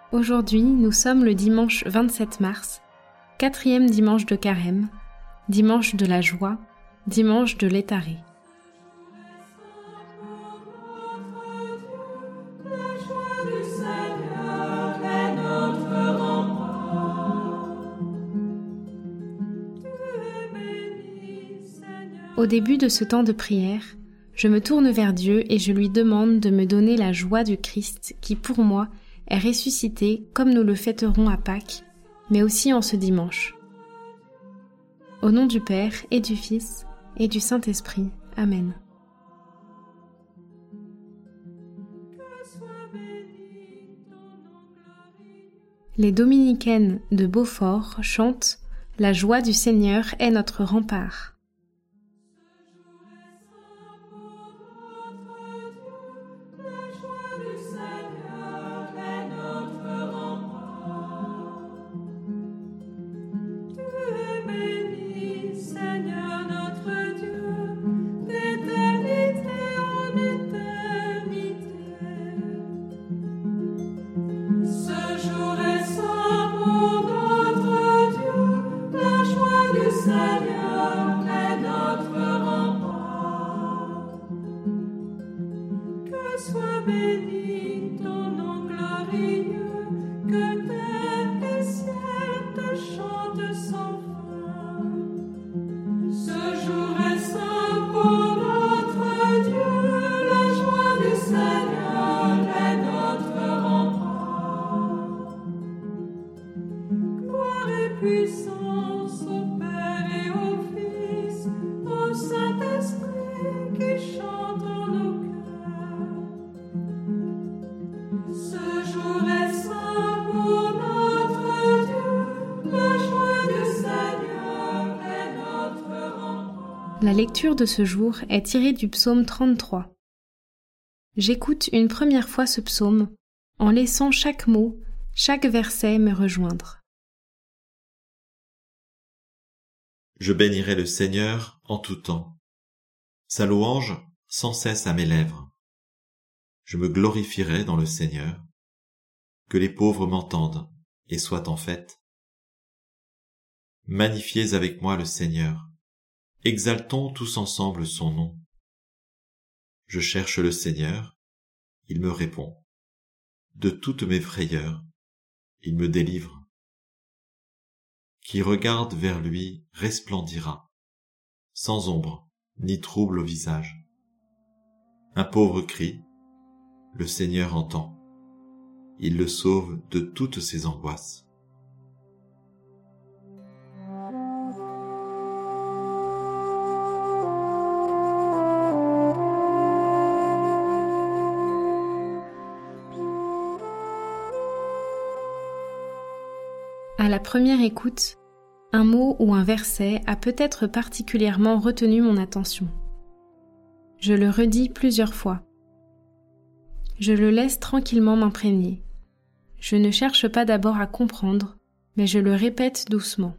Aujourd'hui, nous sommes le dimanche 27 mars, 4e dimanche de Carême, dimanche de la joie, dimanche de l'Hétaré. Au début de ce temps de prière, je me tourne vers Dieu et je lui demande de me donner la joie du Christ qui, pour moi, est ressuscité comme nous le fêterons à Pâques, mais aussi en ce dimanche. Au nom du Père et du Fils et du Saint-Esprit. Amen. Les dominicaines de Beaufort chantent « La joie du Seigneur est notre rempart ». Sois béni ton nom glorieux, que terre et ciel te chantent sans fin. Ce jour est saint pour notre Dieu, la joie du Seigneur est notre rempart. Gloire et puissance au Père et au Fils, au Saint-Esprit qui chante en nos cœurs. Ce jour est saint pour notre Dieu, la joie du Seigneur est notre rempart. La lecture de ce jour est tirée du psaume 33. J'écoute une première fois ce psaume en laissant chaque mot, chaque verset me rejoindre. Je bénirai le Seigneur en tout temps. Sa louange sans cesse à mes lèvres. Je me glorifierai dans le Seigneur. Que les pauvres m'entendent et soient en fête. Magnifiez avec moi le Seigneur. Exaltons tous ensemble son nom. Je cherche le Seigneur, il me répond. De toutes mes frayeurs, il me délivre. Qui regarde vers lui resplendira, sans ombre ni trouble au visage. Un pauvre crie, le Seigneur entend. Il le sauve de toutes ses angoisses. À la première écoute, un mot ou un verset a peut-être particulièrement retenu mon attention. Je le redis plusieurs fois. Je le laisse tranquillement m'imprégner. Je ne cherche pas d'abord à comprendre, mais je le répète doucement.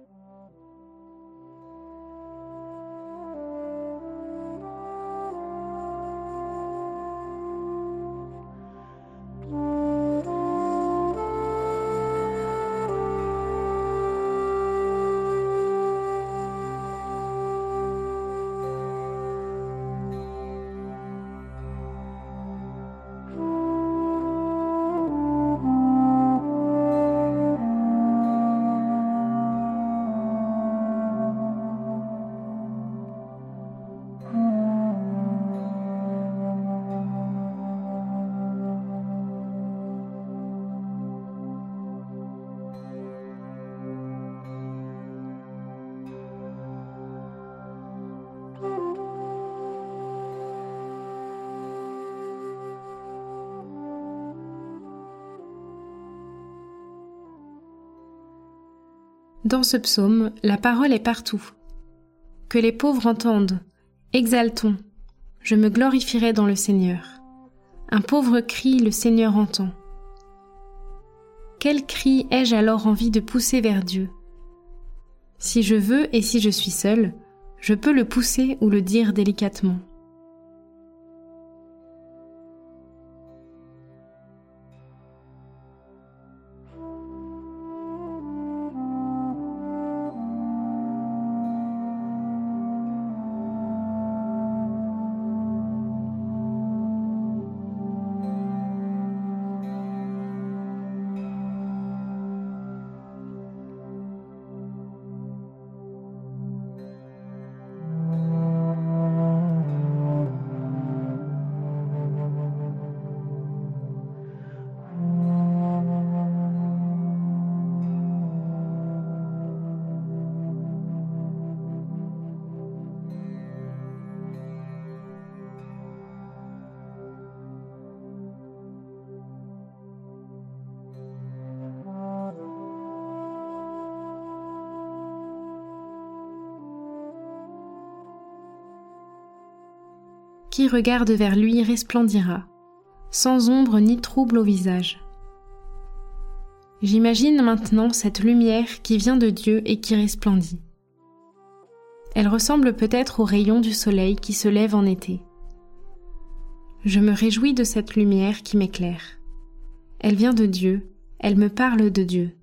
Dans ce psaume, la parole est partout. Que les pauvres entendent, exaltons, je me glorifierai dans le Seigneur. Un pauvre cri, le Seigneur entend. Quel cri ai-je alors envie de pousser vers Dieu? Si je veux et si je suis seule, je peux le pousser ou le dire délicatement. Qui regarde vers lui resplendira, sans ombre ni trouble au visage. J'imagine maintenant cette lumière qui vient de Dieu et qui resplendit. Elle ressemble peut-être aux rayons du soleil qui se lève en été. Je me réjouis de cette lumière qui m'éclaire. Elle vient de Dieu, elle me parle de Dieu.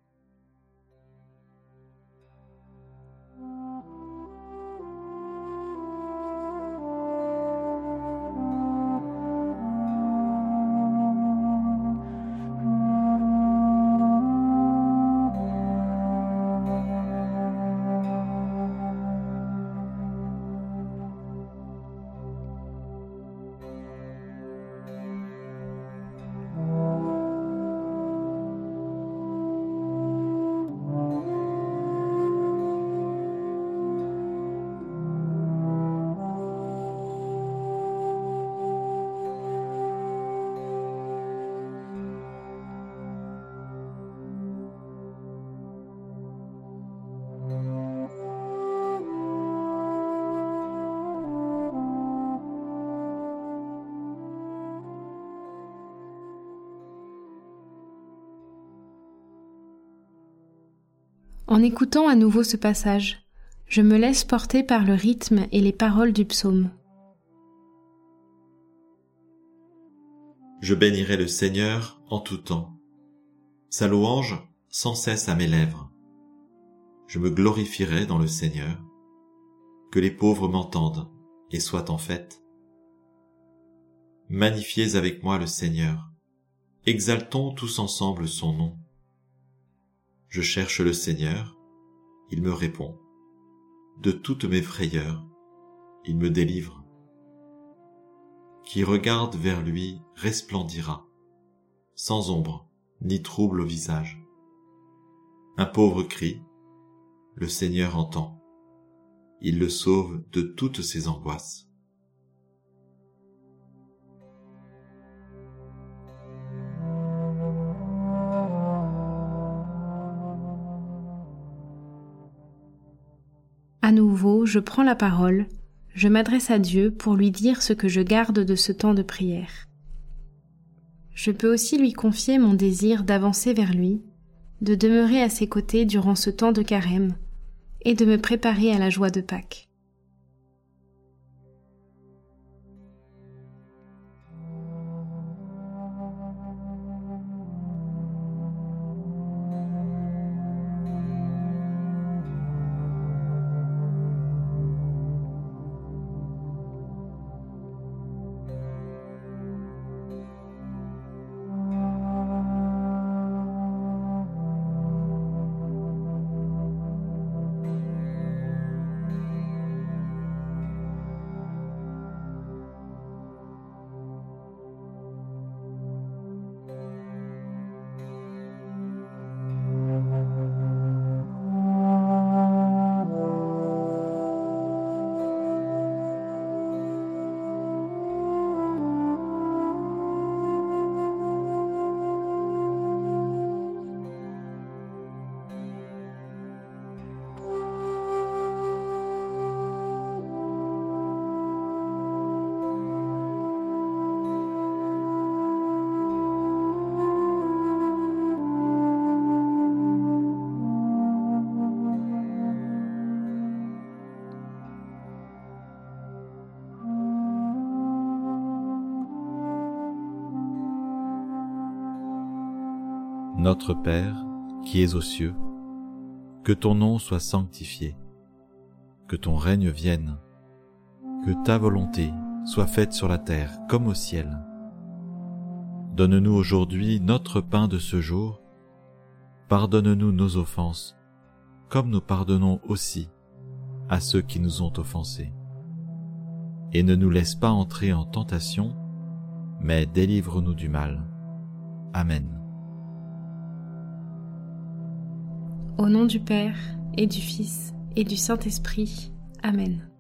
En écoutant à nouveau ce passage, je me laisse porter par le rythme et les paroles du psaume. Je bénirai le Seigneur en tout temps. Sa louange sans cesse à mes lèvres. Je me glorifierai dans le Seigneur. Que les pauvres m'entendent et soient en fête. Magnifiez avec moi le Seigneur. Exaltons tous ensemble son nom. Je cherche le Seigneur, il me répond. De toutes mes frayeurs, il me délivre. Qui regarde vers lui resplendira, sans ombre ni trouble au visage. Un pauvre crie, le Seigneur entend. Il le sauve de toutes ses angoisses. À nouveau, je prends la parole, je m'adresse à Dieu pour lui dire ce que je garde de ce temps de prière. Je peux aussi lui confier mon désir d'avancer vers lui, de demeurer à ses côtés durant ce temps de carême et de me préparer à la joie de Pâques. Notre Père, qui es aux cieux, que ton nom soit sanctifié, que ton règne vienne, que ta volonté soit faite sur la terre comme au ciel. Donne-nous aujourd'hui notre pain de ce jour, pardonne-nous nos offenses, comme nous pardonnons aussi à ceux qui nous ont offensés. Et ne nous laisse pas entrer en tentation, mais délivre-nous du mal. Amen. Au nom du Père, et du Fils, et du Saint-Esprit. Amen.